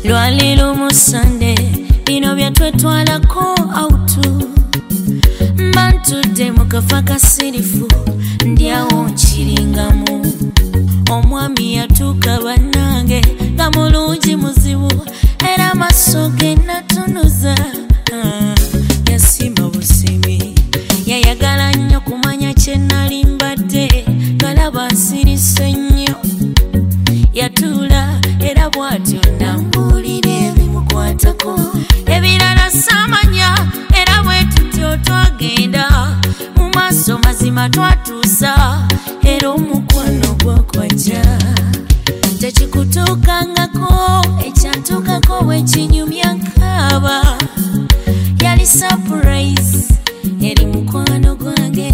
Lwaliro mu Sunday bino byatwetwalako autu mbantudde mu kafa kasirifu ndyawo nkiringamu omwami yatuuka bannange nga mulungi muzibu era amaaso ge natunuza yasima busimi yayagala nnyo kumanya kye nali mbadde galaba nsirise nnyo yatuula era bw'atyo ndambuulira ebimukwatako ebirala saamanya era bwe tutyo twagenda mu maaso mazima twatuusa era omukwano gwakwajja tekikutuukangako ekyantuukako bwe kinyumya nkaaba yali surprise eri mukwano gwange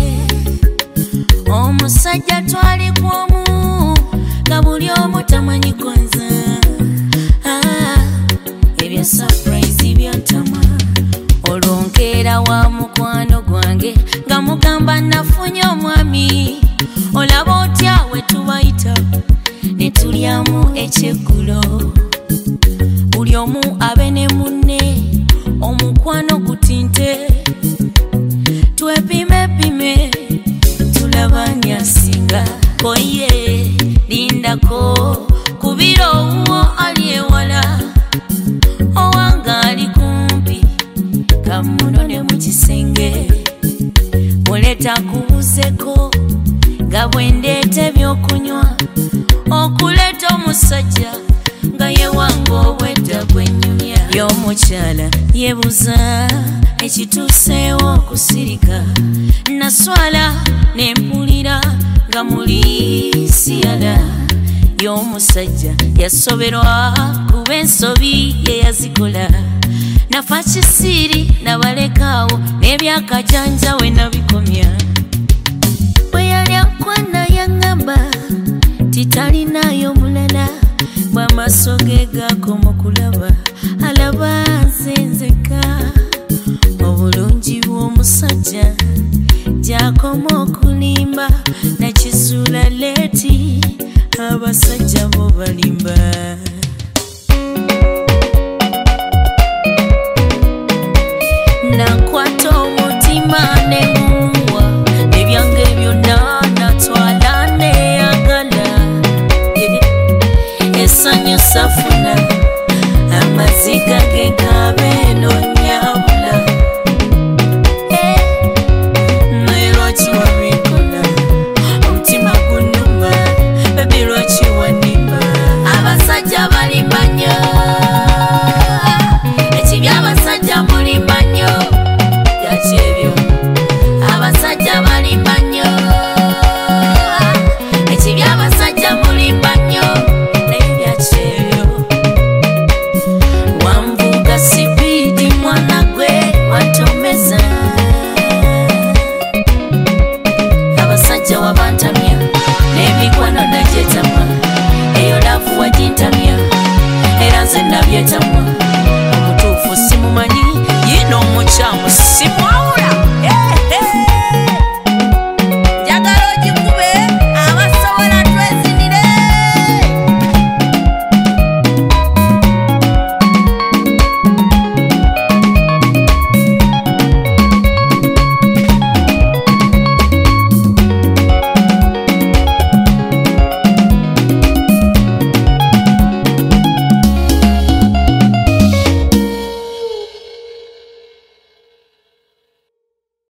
omusajja twali kwomu nga buli omu tamanyi kwanza ebya surprise byantama olwonkeera wa mukwano gwange nga mugamba nafunye omwami olaba otya we tubayita ne tulyamu ekyeggulo buli omu abe ne munne omukwano gutinte twepimepime tulabanye asinga koye lindako kubira owuwo ali ewala owanga ali kumpi kamunone mu kisenge muleta kubuzeko nga bwendeeta ebyokunywa okuleeta omusajja nga yewanga obwedda gwennyumya y'omukyala yebuza ekituuseewo okusirika naswala nempulira nga muli siyala y'omusajja yasoberwa kuba ensobi ye yazikola nafa kisiiri nabalekaawo n'ebyakajanja we nabikomya bwe yali akwana yaŋŋamba titalinayo mulala bw'amaaso ge gakoma okulaba alaba nzenzeka obulungi bw'omusajja gyakoma okulimba nakizuula leeti abasajja bo balimba nakwata omutima nemuwa ebyange byonna natwala neyagala esanyusa funa amaziga ge gabenonyabula nerwaki wabikola omutima gunuma bebi lwaki wanima abasajja balimba nnyo ekibi abasajja mulimba nnyo yakyebyo abasajja balimba nnyo ekibi abasajja mulimba nnyo naye byakyebyo wamvuga sipiidi mwana gwe watomeza abasajja wabantamya n'emikwano nagyetamwa eyo laavu wagintamya era nze nabyetamwa omutuufu simumanyi yino omukyamu simwa